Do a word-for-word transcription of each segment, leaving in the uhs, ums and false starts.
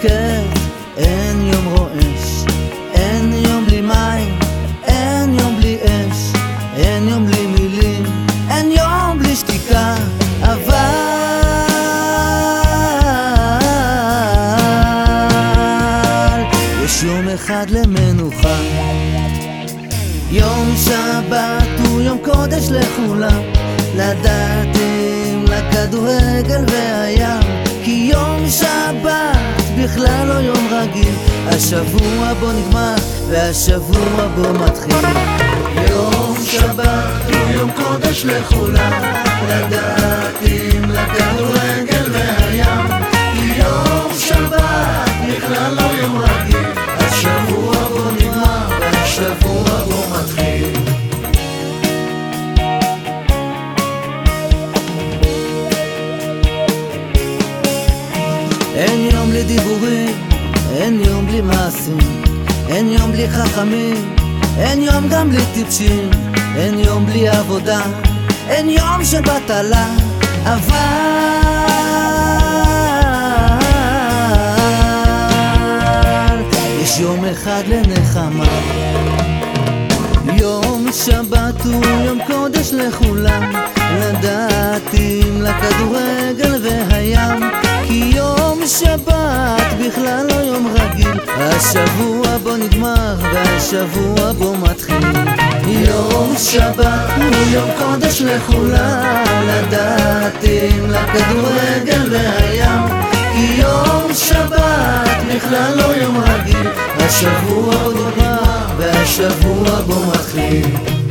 שקט, אין יום רועש, אין יום בלי מים, אין יום בלי אש, אין יום בלי מילים, אין יום בלי שתיקה. אבל יש יום אחד למנוחה, יום שבת הוא יום קודש לכולם, לדעתים, לכדורגל והים, כי יום שבת בכלל לא יום רגיל, השבוע בו נגמר והשבוע בו מתחיל. יום שבת הוא יום קודש לכולם, לדעתים, לכדורגל והים, כי יום שבת בכלל לא יום רגיל, השבוע בו נגמר והשבוע בו מתחיל. אין יום בלי דיבורים, אין יום בלי מעשים, אין יום בלי חכמים, אין יום גם בלי טיפשים, אין יום בלי עבודה, אין יום של בטלה. אבל יש יום אחד לנחמה, יום שבת הוא יום קודש לכולם, לדעתים, לכדורגל והים, כי יום שבת בכלל לא יום רגיל, השבוע בו נגמר והשבוע בו מתחיל. יום שבת הוא יום קודש לכולם, לדעתים, לכדורגל והים, כי יום שבת בכלל לא יום רגיל, השבוע בו נגמר והשבוע בו מתחיל.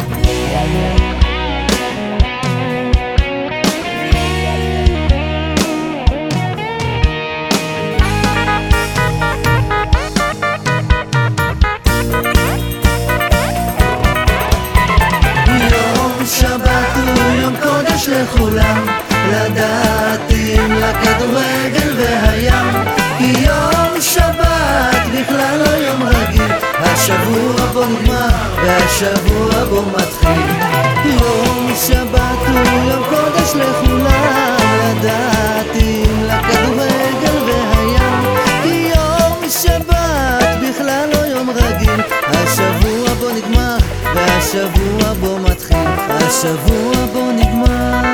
שבת הוא יום קודש לכולם, לדעתים, לכדורגל והים, כי יום שבת בכלל לא יום רגיל, השבוע בו נגמר והשבוע בו מתחיל. יום שבת הוא יום קודש לכולם, לדעתים, לכדורגל והים, כי יום שבת בכלל לא יום רגיל, השבוע בו נגמר והשבוע בו מתחיל, השבוע בו נגמר